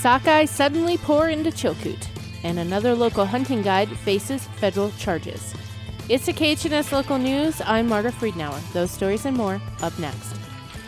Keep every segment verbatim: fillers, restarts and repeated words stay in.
Sockeye suddenly pour into Chilkoot, and another local hunting guide faces federal charges. It's the K H N S Local News. I'm Marta Friedenauer. Those stories and more up next.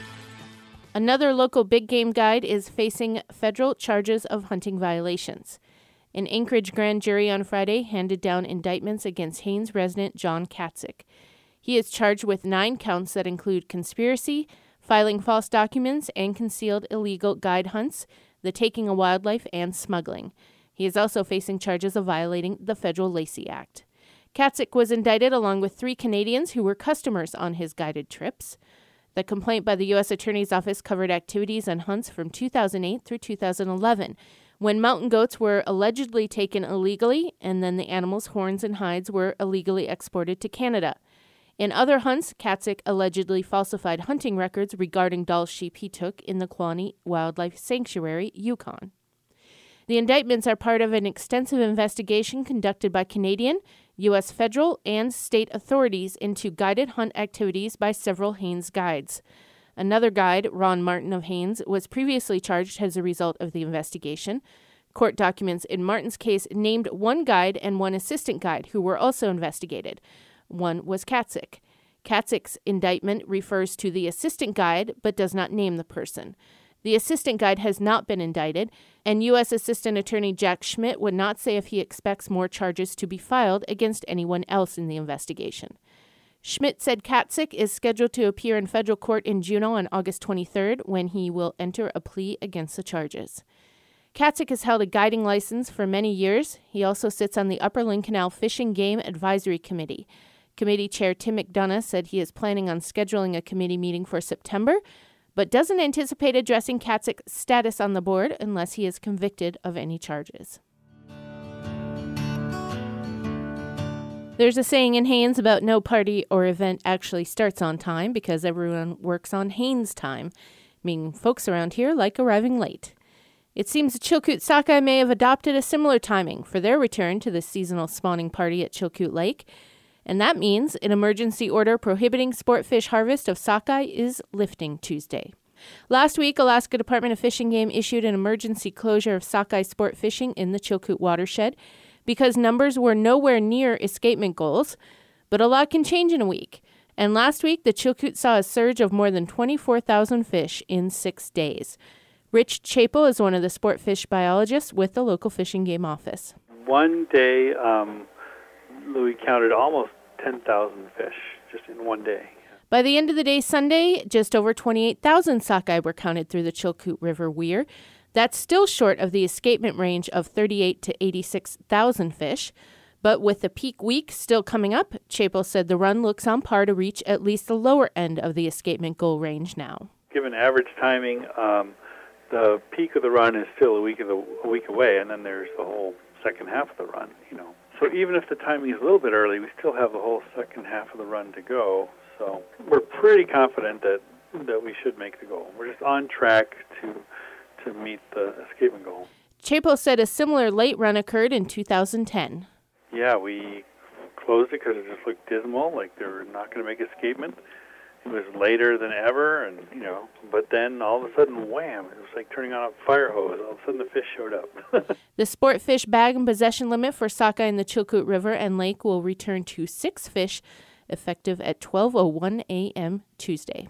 Another local big game guide is facing federal charges of hunting violations. An Anchorage grand jury on Friday handed down indictments against Haines resident John Katzik. He is charged with nine counts that include conspiracy, filing false documents, and concealed illegal guide hunts, the taking of wildlife, and smuggling. He is also facing charges of violating the Federal Lacey Act. Katzik was indicted along with three Canadians who were customers on his guided trips. The complaint by the U S Attorney's Office covered activities and hunts from two thousand eight through two thousand eleven, when mountain goats were allegedly taken illegally, and then the animals' horns and hides were illegally exported to Canada. In other hunts, Katzik allegedly falsified hunting records regarding Dall sheep he took in the Quaney Wildlife Sanctuary, Yukon. The indictments are part of an extensive investigation conducted by Canadian, U S federal, and state authorities into guided hunt activities by several Haines guides. Another guide, Ron Martin of Haines, was previously charged as a result of the investigation. Court documents in Martin's case named one guide and one assistant guide who were also investigated. One was Katzik. Katzik's indictment refers to the assistant guide but does not name the person. The assistant guide has not been indicted, and U S Assistant Attorney Jack Schmidt would not say if he expects more charges to be filed against anyone else in the investigation. Schmidt said Katzik is scheduled to appear in federal court in Juneau on August twenty-third, when he will enter a plea against the charges. Katzik has held a guiding license for many years. He also sits on the Upper Lynn Canal Fishing Game Advisory Committee. Committee Chair Tim McDonough said he is planning on scheduling a committee meeting for September, but doesn't anticipate addressing Katzik's status on the board unless he is convicted of any charges. There's a saying in Haines about no party or event actually starts on time because everyone works on Haines time, meaning folks around here like arriving late. It seems the Chilkoot Sockeye may have adopted a similar timing for their return to the seasonal spawning party at Chilkoot Lake, and that means an emergency order prohibiting sport fish harvest of sockeye is lifting Tuesday. Last week, Alaska Department of Fish and Game issued an emergency closure of sockeye sport fishing in the Chilkoot watershed because numbers were nowhere near escapement goals, but a lot can change in a week. And last week, the Chilkoot saw a surge of more than twenty-four thousand fish in six days. Rich Chapel is one of the sport fish biologists with the local Fish and Game office. One day, um, we counted almost ten thousand fish just in one day. By the end of the day Sunday, just over twenty-eight thousand sockeye were counted through the Chilkoot River Weir. That's still short of the escapement range of thirty-eight to eighty-six thousand fish. But with the peak week still coming up, Chapel said the run looks on par to reach at least the lower end of the escapement goal range now. Given average timing, um, the peak of the run is still a week, of the, a week away, and then there's the whole second half of the run, you know. So even if the timing is a little bit early, we still have the whole second half of the run to go. So we're pretty confident that that we should make the goal. We're just on track to to meet the escapement goal. Chapel said a similar late run occurred in two thousand ten. Yeah, we closed it because it just looked dismal, like they were not going to make escapement. It was later than ever, and you know, but then all of a sudden, wham! It was like turning on a fire hose. All of a sudden, the fish showed up. The sport fish bag and possession limit for sockeye in the Chilkoot River and Lake will return to six fish, effective at twelve oh one a.m. Tuesday.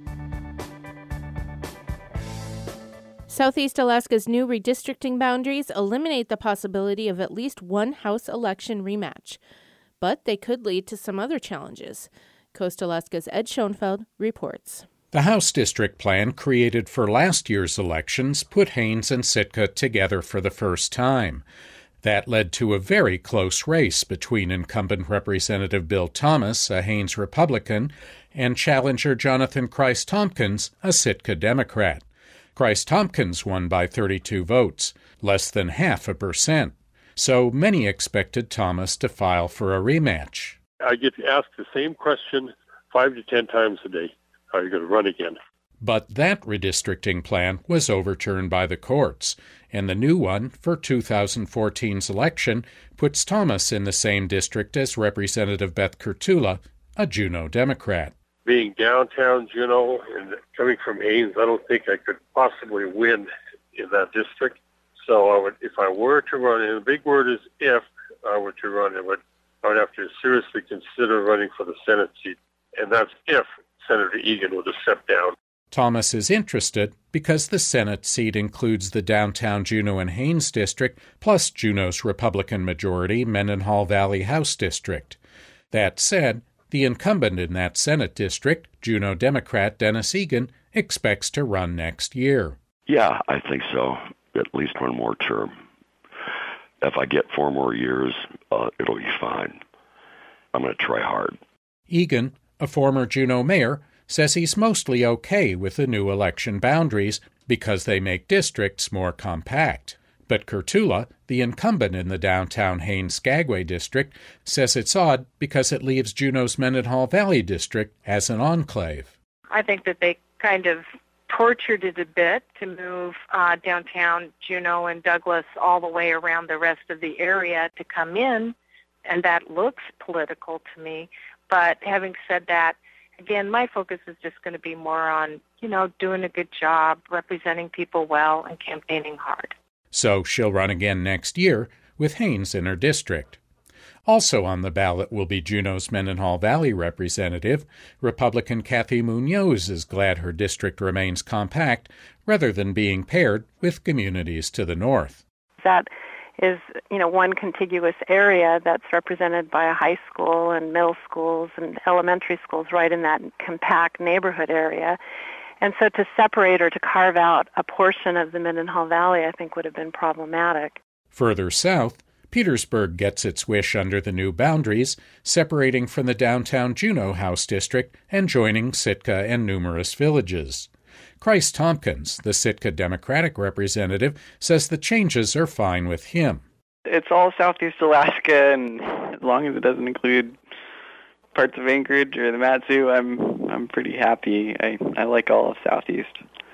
Southeast Alaska's new redistricting boundaries eliminate the possibility of at least one House election rematch, but they could lead to some other challenges. Coast Alaska's Ed Schoenfeld reports. The House District Plan created for last year's elections put Haines and Sitka together for the first time. That led to a very close race between incumbent Representative Bill Thomas, a Haines Republican, and challenger Jonathan Christ-Tompkins, a Sitka Democrat. Christ-Tompkins won by thirty-two votes, less than half a percent. So many expected Thomas to file for a rematch. I get asked the same question five to ten times a day. Are you going to run again? But that redistricting plan was overturned by the courts, and the new one for two thousand fourteen's election puts Thomas in the same district as Representative Beth Kurtula, a Juneau Democrat. Being downtown Juneau and coming from Haines, I don't think I could possibly win in that district. So I would, if I were to run, and the big word is if I were to run, I would, I would have to seriously consider running for the Senate seat, and that's if Senator Egan were to step down. Thomas is interested because the Senate seat includes the downtown Juneau and Haines district, plus Juneau's Republican majority Mendenhall Valley House district. That said, the incumbent in that Senate district, Juneau Democrat Dennis Egan, expects to run next year. Yeah, I think so. At least one more term. If I get four more years, uh, it'll be fine. I'm going to try hard. Egan, a former Juneau mayor, says he's mostly okay with the new election boundaries because they make districts more compact. But Kurtula, the incumbent in the downtown Haines-Skagway district, says it's odd because it leaves Juneau's Mendenhall Valley district as an enclave. I think that they kind of tortured it a bit to move uh, downtown Juneau and Douglas all the way around the rest of the area to come in, and that looks political to me. But having said that, again, my focus is just going to be more on, you know, doing a good job, representing people well, and campaigning hard. So she'll run again next year with Haines in her district. Also on the ballot will be Juneau's Mendenhall Valley representative. Republican Kathy Munoz is glad her district remains compact rather than being paired with communities to the north. That is, you know, one contiguous area that's represented by a high school and middle schools and elementary schools right in that compact neighborhood area. And so to separate or to carve out a portion of the Mendenhall Valley, I think, would have been problematic. Further south, Petersburg gets its wish under the new boundaries, separating from the downtown Juneau House District and joining Sitka and numerous villages. Christ Tompkins, the Sitka Democratic representative, says the changes are fine with him. It's all southeast Alaska, and as long as it doesn't include parts of Anchorage or the Mat-Su, I'm I'm pretty happy. I, I like all of southeast.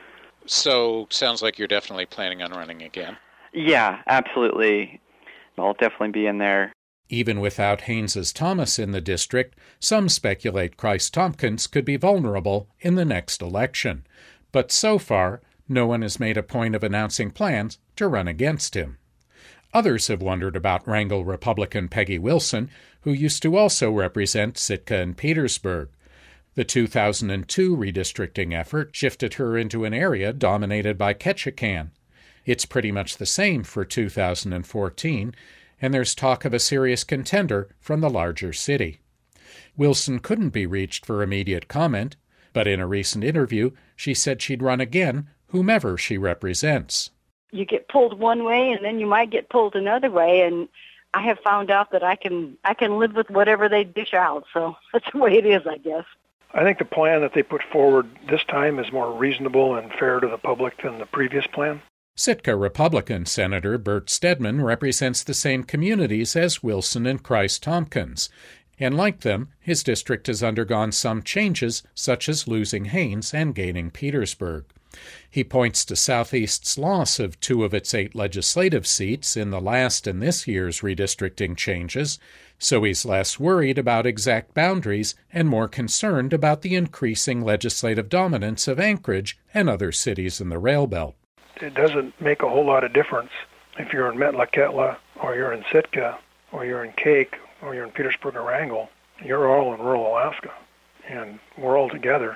So, sounds like you're definitely planning on running again. Yeah, absolutely. I'll definitely be in there. Even without Haynes's Thomas in the district, some speculate Christ Tompkins could be vulnerable in the next election. But so far, no one has made a point of announcing plans to run against him. Others have wondered about Wrangell Republican Peggy Wilson, who used to also represent Sitka and Petersburg. The two thousand two redistricting effort shifted her into an area dominated by Ketchikan. It's pretty much the same for two thousand fourteen, and there's talk of a serious contender from the larger city. Wilson couldn't be reached for immediate comment, but in a recent interview, she said she'd run again, whomever she represents. You get pulled one way, and then you might get pulled another way, and I have found out that I can I can live with whatever they dish out, so that's the way it is, I guess. I think the plan that they put forward this time is more reasonable and fair to the public than the previous plan. Sitka Republican Senator Bert Stedman represents the same communities as Wilson and Christ Tompkins, and like them, his district has undergone some changes, such as losing Haines and gaining Petersburg. He points to Southeast's loss of two of its eight legislative seats in the last and this year's redistricting changes, so he's less worried about exact boundaries and more concerned about the increasing legislative dominance of Anchorage and other cities in the rail belt. It doesn't make a whole lot of difference if you're in Metlakatla or you're in Sitka or you're in Cake or you're in Petersburg or Wrangell. You're all in rural Alaska, and we're all together.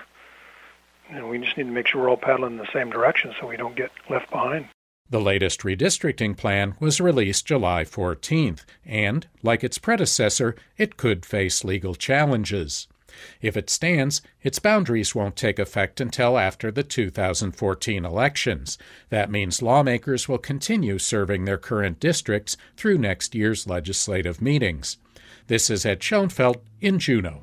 And we just need to make sure we're all paddling in the same direction so we don't get left behind. The latest redistricting plan was released July fourteenth, and, like its predecessor, it could face legal challenges. If it stands, its boundaries won't take effect until after the two thousand fourteen elections. That means lawmakers will continue serving their current districts through next year's legislative meetings. This is Ed Schoenfeld in Juneau.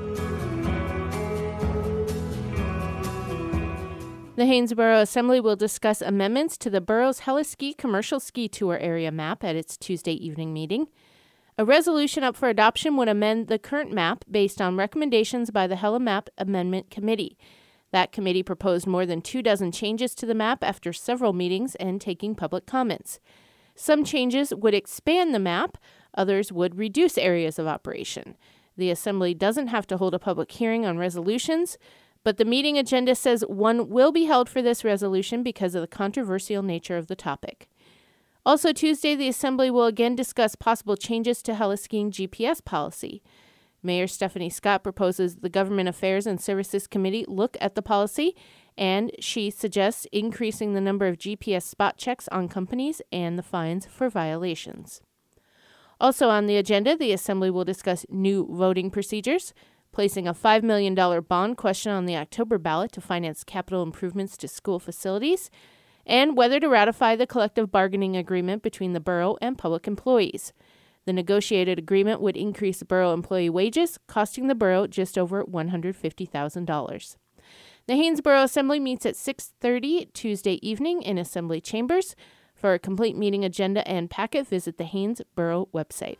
The Haynesboro Assembly will discuss amendments to the borough's Heliski commercial ski tour area map at its Tuesday evening meeting. A resolution up for adoption would amend the current map based on recommendations by the Helimap Amendment Committee. That committee proposed more than two dozen changes to the map after several meetings and taking public comments. Some changes would expand the map, others would reduce areas of operation. The Assembly doesn't have to hold a public hearing on resolutions, but the meeting agenda says one will be held for this resolution because of the controversial nature of the topic. Also Tuesday, the Assembly will again discuss possible changes to heli-skiing G P S policy. Mayor Stephanie Scott proposes the Government Affairs and Services Committee look at the policy, and she suggests increasing the number of G P S spot checks on companies and the fines for violations. Also on the agenda, the Assembly will discuss new voting procedures, placing a five million dollars bond question on the October ballot to finance capital improvements to school facilities, and whether to ratify the collective bargaining agreement between the borough and public employees. The negotiated agreement would increase borough employee wages, costing the borough just over one hundred fifty thousand dollars. The Haynesboro Assembly meets at six thirty Tuesday evening in Assembly Chambers. For a complete meeting agenda and packet, visit the Haynesboro website.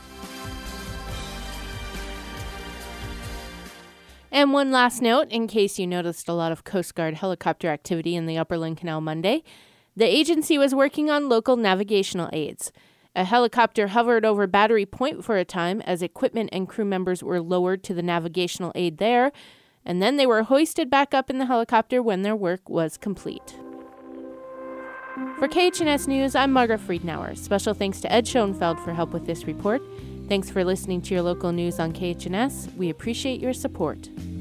And one last note, in case you noticed a lot of Coast Guard helicopter activity in the Upper Lynn Canal Monday, the agency was working on local navigational aids. A helicopter hovered over Battery Point for a time as equipment and crew members were lowered to the navigational aid there, and then they were hoisted back up in the helicopter when their work was complete. For K H N S News, I'm Margaret Friedenauer. Special thanks to Ed Schoenfeld for help with this report. Thanks for listening to your local news on K H N S. We appreciate your support.